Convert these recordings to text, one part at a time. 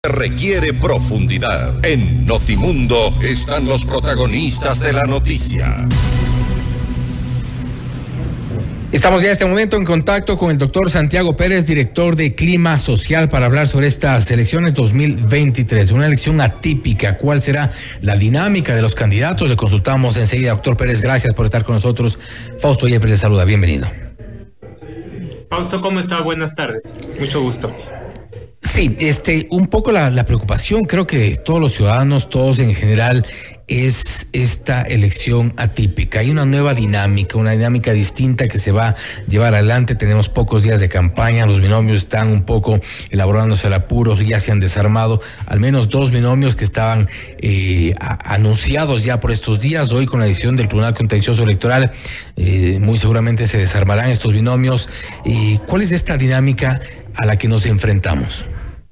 Requiere profundidad. En Notimundo están los protagonistas de la noticia. Estamos ya en este momento en contacto con el doctor Santiago Pérez, director de Clima Social, para hablar sobre estas elecciones 2023, una elección atípica. ¿Cuál será la dinámica de los candidatos? Le consultamos enseguida. Doctor Pérez, gracias por estar con nosotros. Fausto Yepes le saluda, bienvenido. Fausto, ¿cómo está? Buenas tardes, mucho gusto. Sí, un poco la preocupación, creo que todos los ciudadanos, todos en general, es esta elección atípica. Hay una nueva dinámica, una dinámica distinta que se va a llevar adelante. Tenemos pocos días de campaña, los binomios están un poco elaborándose al apuro, ya se han desarmado al menos 2 binomios que estaban anunciados ya por estos días. Hoy, con la decisión del Tribunal Contencioso Electoral, muy seguramente se desarmarán estos binomios. ¿Cuál es esta dinámica a la que nos enfrentamos?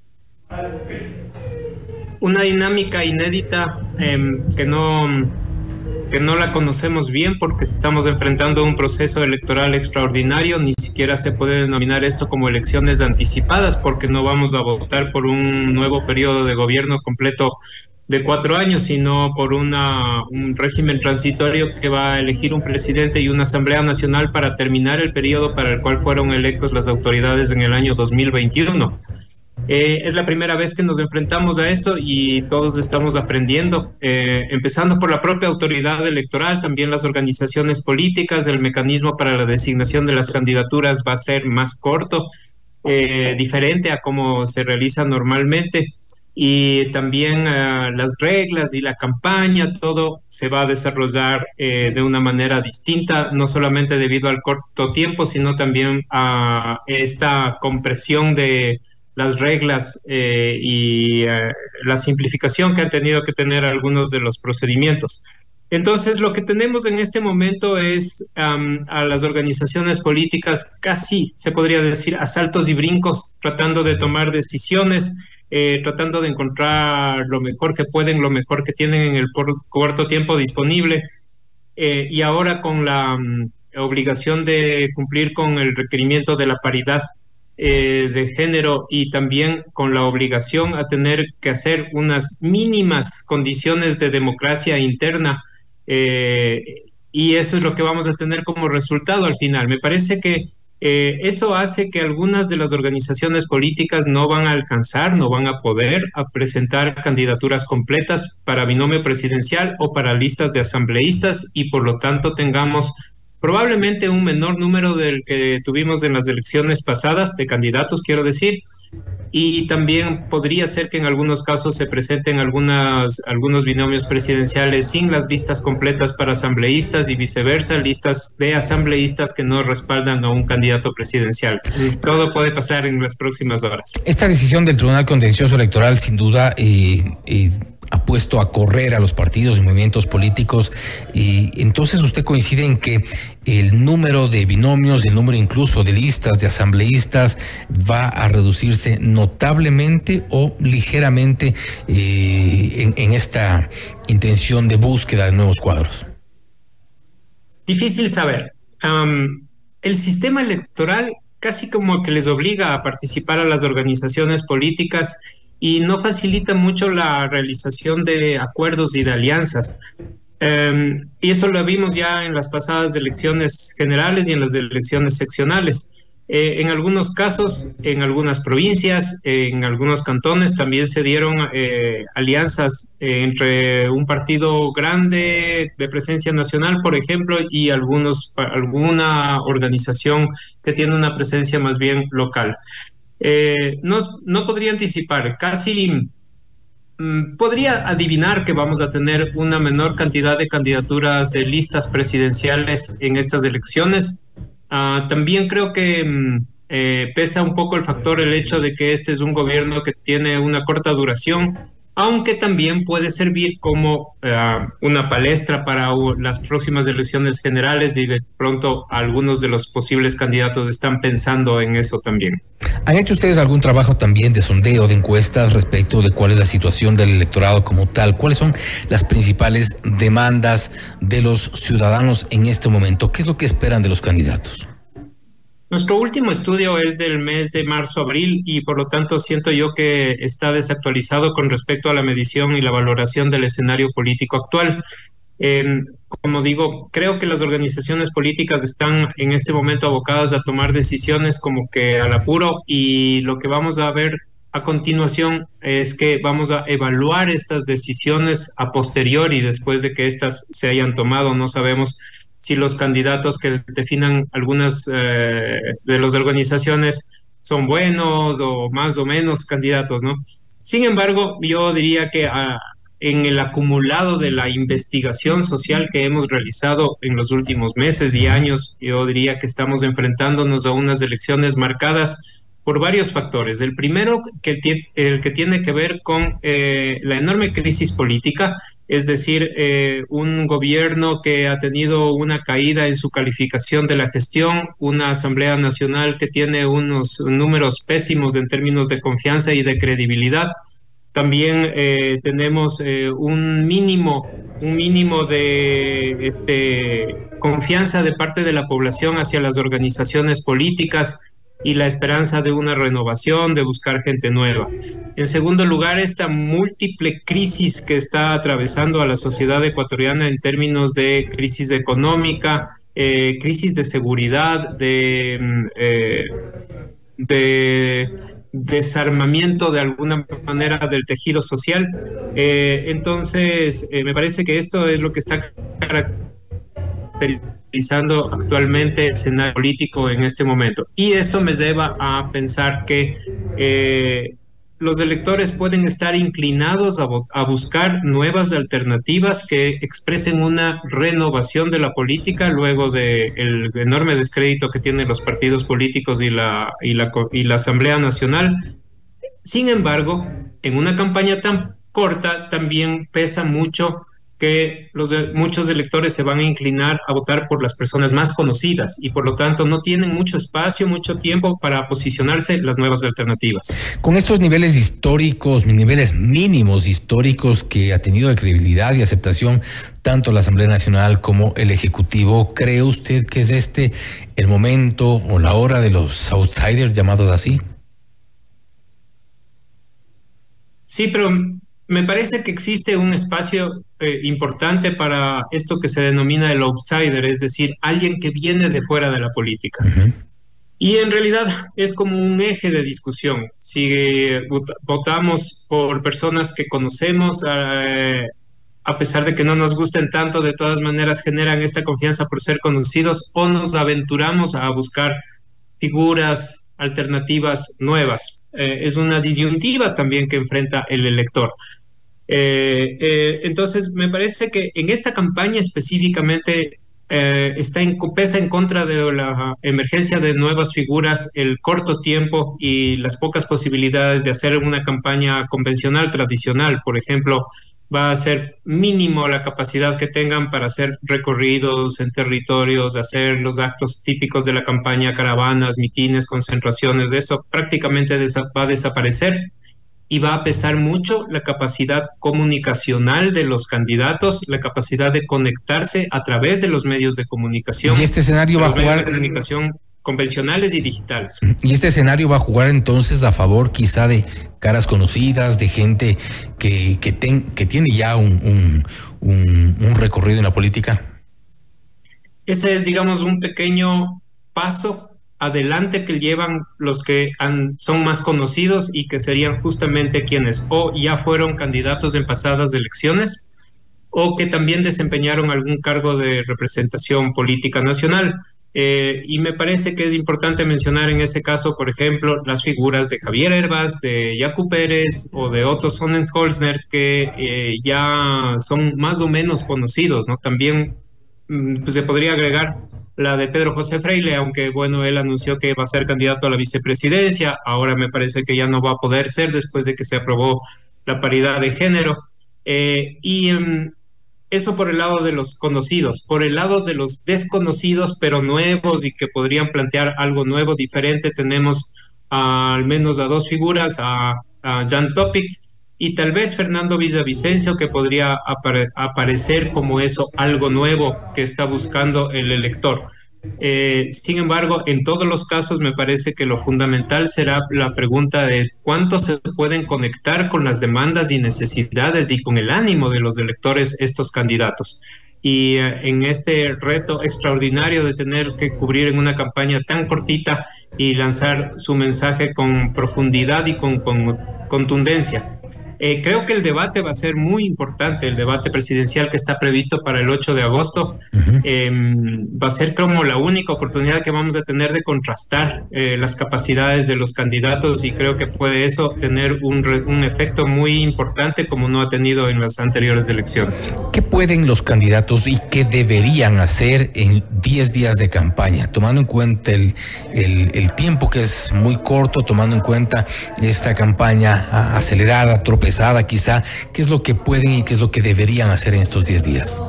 Una dinámica inédita que no la conocemos bien, porque estamos enfrentando un proceso electoral extraordinario. Ni siquiera se puede denominar esto como elecciones anticipadas, porque no vamos a votar por un nuevo periodo de gobierno completo de 4 años, sino por un régimen transitorio que va a elegir un presidente y una Asamblea Nacional para terminar el periodo para el cual fueron electos las autoridades en el año 2021. Es la primera vez que nos enfrentamos a esto y todos estamos aprendiendo, empezando por la propia autoridad electoral, también las organizaciones políticas. El mecanismo para la designación de las candidaturas va a ser más corto, diferente a cómo se realiza normalmente. Y también las reglas y la campaña, todo se va a desarrollar de una manera distinta, no solamente debido al corto tiempo, sino también a esta compresión de las reglas y la simplificación que han tenido que tener algunos de los procedimientos. Entonces, lo que tenemos en este momento es a las organizaciones políticas casi, se podría decir, a saltos y brincos, tratando de tomar decisiones, tratando de encontrar lo mejor que pueden, lo mejor que tienen en el corto tiempo disponible, y ahora con la obligación de cumplir con el requerimiento de la paridad de género, y también con la obligación a tener que hacer unas mínimas condiciones de democracia interna, y eso es lo que vamos a tener como resultado al final. Me parece que eso hace que algunas de las organizaciones políticas no van a alcanzar, no van a poder presentar candidaturas completas para binomio presidencial o para listas de asambleístas, y por lo tanto tengamos probablemente un menor número del que tuvimos en las elecciones pasadas, de candidatos, quiero decir, y también podría ser que en algunos casos se presenten algunos binomios presidenciales sin las listas completas para asambleístas, y viceversa, listas de asambleístas que no respaldan a un candidato presidencial. Todo puede pasar en las próximas horas. Esta decisión del Tribunal Contencioso Electoral, sin duda, ha puesto a correr a los partidos y movimientos políticos, y entonces usted coincide en que el número de binomios, el número incluso de listas de asambleístas va a reducirse notablemente o ligeramente en esta intención de búsqueda de nuevos cuadros. Difícil saber. El sistema electoral casi como que les obliga a participar a las organizaciones políticas y no facilita mucho la realización de acuerdos y de alianzas. Y eso lo vimos ya en las pasadas elecciones generales y en las elecciones seccionales. En algunos casos, en algunas provincias, en algunos cantones, también se dieron alianzas entre un partido grande de presencia nacional, por ejemplo, y alguna organización que tiene una presencia más bien local. No podría anticipar, casi podría adivinar que vamos a tener una menor cantidad de candidaturas de listas presidenciales en estas elecciones. También creo que pesa un poco el hecho de que este es un gobierno que tiene una corta duración, aunque también puede servir como una palestra para las próximas elecciones generales, y de pronto algunos de los posibles candidatos están pensando en eso también. ¿Han hecho ustedes algún trabajo también de sondeo, de encuestas respecto de cuál es la situación del electorado como tal? ¿Cuáles son las principales demandas de los ciudadanos en este momento? ¿Qué es lo que esperan de los candidatos? Nuestro último estudio es del mes de marzo-abril y por lo tanto siento yo que está desactualizado con respecto a la medición y la valoración del escenario político actual. Como digo, creo que las organizaciones políticas están en este momento abocadas a tomar decisiones como que al apuro, y lo que vamos a ver a continuación es que vamos a evaluar estas decisiones a posteriori, después de que éstas se hayan tomado. No sabemos si los candidatos que definan algunas de las organizaciones son buenos o más o menos candidatos, ¿no? Sin embargo, yo diría que en el acumulado de la investigación social que hemos realizado en los últimos meses y años, yo diría que estamos enfrentándonos a unas elecciones marcadas por varios factores. El primero, el que tiene que ver con la enorme crisis política, es decir, un gobierno que ha tenido una caída en su calificación de la gestión, una Asamblea Nacional que tiene unos números pésimos en términos de confianza y de credibilidad. También tenemos un mínimo de confianza de parte de la población hacia las organizaciones políticas y la esperanza de una renovación, de buscar gente nueva. En segundo lugar, esta múltiple crisis que está atravesando a la sociedad ecuatoriana en términos de crisis económica, crisis de seguridad, de desarmamiento de alguna manera del tejido social. Entonces, me parece que esto es lo que está caracterizando actualmente el escenario político en este momento. Y esto me lleva a pensar que los electores pueden estar inclinados a buscar nuevas alternativas que expresen una renovación de la política luego del enorme descrédito que tienen los partidos políticos y la Asamblea Nacional. Sin embargo, en una campaña tan corta también pesa mucho que muchos electores se van a inclinar a votar por las personas más conocidas y por lo tanto no tienen mucho espacio, mucho tiempo para posicionarse las nuevas alternativas. Con estos niveles históricos, niveles mínimos históricos que ha tenido de credibilidad y aceptación tanto la Asamblea Nacional como el Ejecutivo, ¿cree usted que es el momento o la hora de los outsiders, llamados así? Sí, pero me parece que existe un espacio importante para esto que se denomina el outsider, es decir, alguien que viene de fuera de la política. Uh-huh. Y en realidad es como un eje de discusión. Si votamos por personas que conocemos, a pesar de que no nos gusten tanto, de todas maneras generan esta confianza por ser conocidos, o nos aventuramos a buscar figuras alternativas nuevas. Es una disyuntiva también que enfrenta el elector. Entonces, me parece que en esta campaña específicamente pesa en contra de la emergencia de nuevas figuras, el corto tiempo y las pocas posibilidades de hacer una campaña convencional, tradicional. Por ejemplo, va a ser mínimo la capacidad que tengan para hacer recorridos en territorios, hacer los actos típicos de la campaña, caravanas, mitines, concentraciones. Eso prácticamente va a desaparecer. Y va a pesar mucho la capacidad comunicacional de los candidatos, la capacidad de conectarse a través de los medios de comunicación. Y este escenario va a jugar... de comunicación convencionales y digitales. Y este escenario va a jugar entonces a favor quizá de caras conocidas, de gente que tiene ya un recorrido en la política. Ese es, digamos, un pequeño paso adelante que llevan los que son más conocidos y que serían justamente quienes o ya fueron candidatos en pasadas elecciones o que también desempeñaron algún cargo de representación política nacional. Y me parece que es importante mencionar en ese caso, por ejemplo, las figuras de Javier Hervas, de Yacu Pérez o de Otto Sonnenholzner, que ya son más o menos conocidos, ¿no? También pues se podría agregar la de Pedro José Freile, aunque bueno, él anunció que va a ser candidato a la vicepresidencia. Ahora me parece que ya no va a poder ser después de que se aprobó la paridad de género. Eso por el lado de los conocidos. Por el lado de los desconocidos, pero nuevos y que podrían plantear algo nuevo, diferente, tenemos al menos a dos figuras, a Jan Topic y tal vez Fernando Villavicencio, que podría aparecer como eso, algo nuevo que está buscando el elector. Sin embargo, en todos los casos me parece que lo fundamental será la pregunta de cuánto se pueden conectar con las demandas y necesidades y con el ánimo de los electores estos candidatos. Y en este reto extraordinario de tener que cubrir en una campaña tan cortita y lanzar su mensaje con profundidad y con contundencia. Creo que el debate va a ser muy importante, el debate presidencial que está previsto para el 8 de agosto. Va a ser como la única oportunidad que vamos a tener de contrastar las capacidades de los candidatos, y creo que puede eso tener un efecto muy importante como no ha tenido en las anteriores elecciones. ¿Qué pueden los candidatos y qué deberían hacer en 10 días de campaña, tomando en cuenta el tiempo que es muy corto, tomando en cuenta esta campaña acelerada, tropezada quizá? ¿Qué es lo que pueden y qué es lo que deberían hacer en estos 10 días?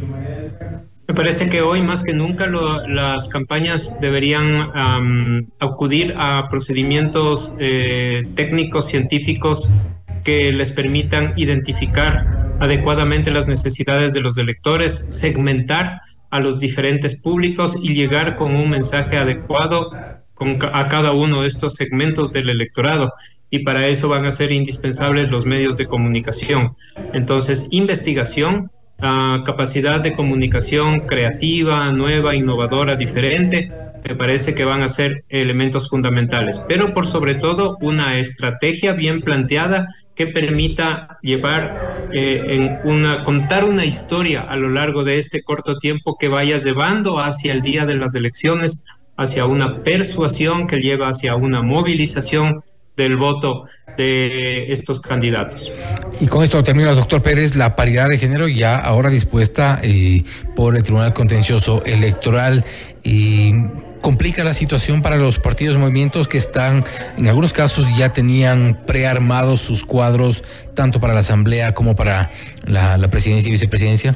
Me parece que hoy más que nunca las campañas deberían acudir a procedimientos técnicos, científicos, que les permitan identificar adecuadamente las necesidades de los electores, segmentar a los diferentes públicos y llegar con un mensaje adecuado a cada uno de estos segmentos del electorado. Y para eso van a ser indispensables los medios de comunicación. Entonces, investigación, capacidad de comunicación creativa, nueva, innovadora, diferente, me parece que van a ser elementos fundamentales. Pero por sobre todo, una estrategia bien planteada que permita llevar, contar una historia a lo largo de este corto tiempo que vaya llevando hacia el día de las elecciones, hacia una persuasión que lleva hacia una movilización del voto de estos candidatos. Y con esto termina, doctor Pérez, la paridad de género ya ahora dispuesta por el Tribunal Contencioso Electoral, complica la situación para los partidos y movimientos que están, en algunos casos ya tenían prearmados sus cuadros, tanto para la Asamblea como para la presidencia y vicepresidencia.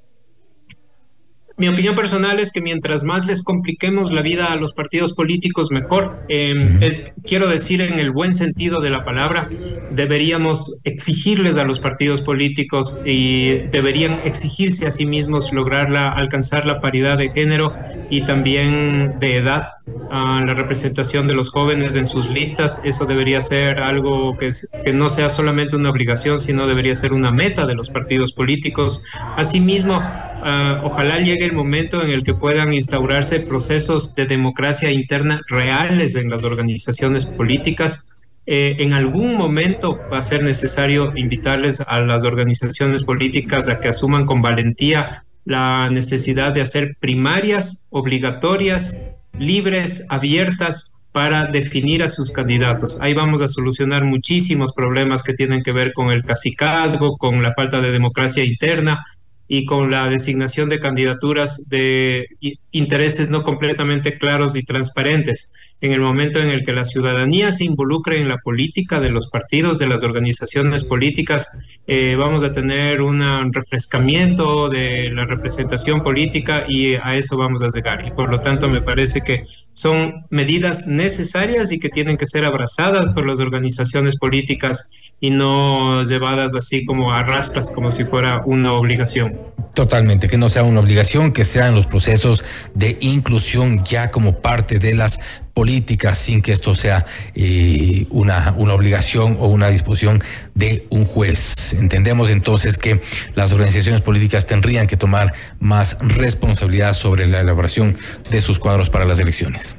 Mi opinión personal es que mientras más les compliquemos la vida a los partidos políticos, mejor. Quiero decir, en el buen sentido de la palabra, deberíamos exigirles a los partidos políticos y deberían exigirse a sí mismos alcanzar la paridad de género y también de edad, la representación de los jóvenes en sus listas. Eso debería ser algo que no sea solamente una obligación, sino debería ser una meta de los partidos políticos. Asimismo, ojalá llegue el momento en el que puedan instaurarse procesos de democracia interna reales en las organizaciones políticas. En algún momento va a ser necesario invitarles a las organizaciones políticas a que asuman con valentía la necesidad de hacer primarias obligatorias, libres, abiertas, para definir a sus candidatos. Ahí vamos a solucionar muchísimos problemas que tienen que ver con el cacicazgo, con la falta de democracia interna y con la designación de candidaturas de intereses no completamente claros y transparentes. En el momento en el que la ciudadanía se involucre en la política de los partidos, de las organizaciones políticas, vamos a tener un refrescamiento de la representación política y a eso vamos a llegar. Y por lo tanto me parece que son medidas necesarias y que tienen que ser abrazadas por las organizaciones políticas y no llevadas así como a rastras, como si fuera una obligación. Totalmente, que no sea una obligación, que sean los procesos de inclusión ya como parte de las políticas, sin que esto sea una obligación o una disposición de un juez. Entendemos entonces que las organizaciones políticas tendrían que tomar más responsabilidad sobre la elaboración de sus cuadros para las elecciones.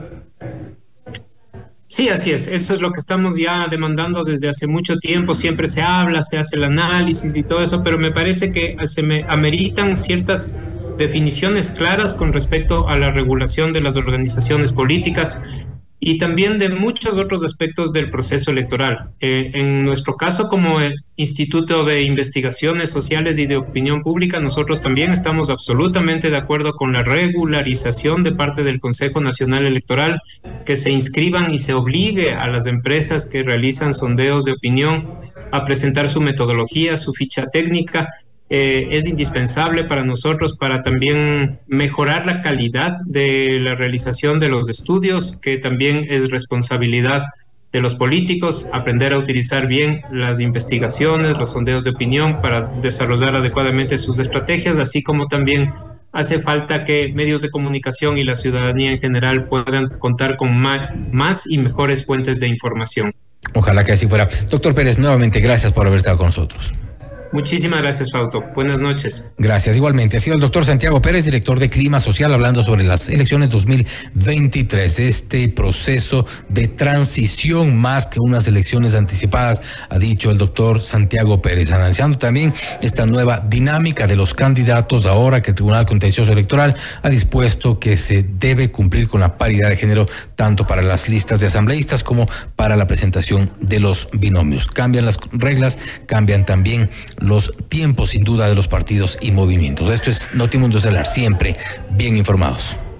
Sí, así es. Eso es lo que estamos ya demandando desde hace mucho tiempo. Siempre se habla, se hace el análisis y todo eso, pero me parece que ameritan ciertas definiciones claras con respecto a la regulación de las organizaciones políticas y también de muchos otros aspectos del proceso electoral. En nuestro caso, como el Instituto de Investigaciones Sociales y de Opinión Pública, nosotros también estamos absolutamente de acuerdo con la regularización de parte del Consejo Nacional Electoral, que se inscriban y se obligue a las empresas que realizan sondeos de opinión a presentar su metodología, su ficha técnica. Es indispensable para nosotros para también mejorar la calidad de la realización de los estudios, que también es responsabilidad de los políticos, aprender a utilizar bien las investigaciones, los sondeos de opinión para desarrollar adecuadamente sus estrategias, así como también hace falta que medios de comunicación y la ciudadanía en general puedan contar con más y mejores fuentes de información. Ojalá que así fuera. Doctor Pérez, nuevamente gracias por haber estado con nosotros. Muchísimas gracias, Fausto. Buenas noches. Gracias. Igualmente, ha sido el doctor Santiago Pérez, director de Clima Social, hablando sobre las elecciones 2023, este proceso de transición más que unas elecciones anticipadas, ha dicho el doctor Santiago Pérez, analizando también esta nueva dinámica de los candidatos ahora que el Tribunal Contencioso Electoral ha dispuesto que se debe cumplir con la paridad de género tanto para las listas de asambleístas como para la presentación de los binomios. Cambian las reglas, cambian también los tiempos sin duda de los partidos y movimientos. Esto es Notimundo Estelar, siempre bien informados.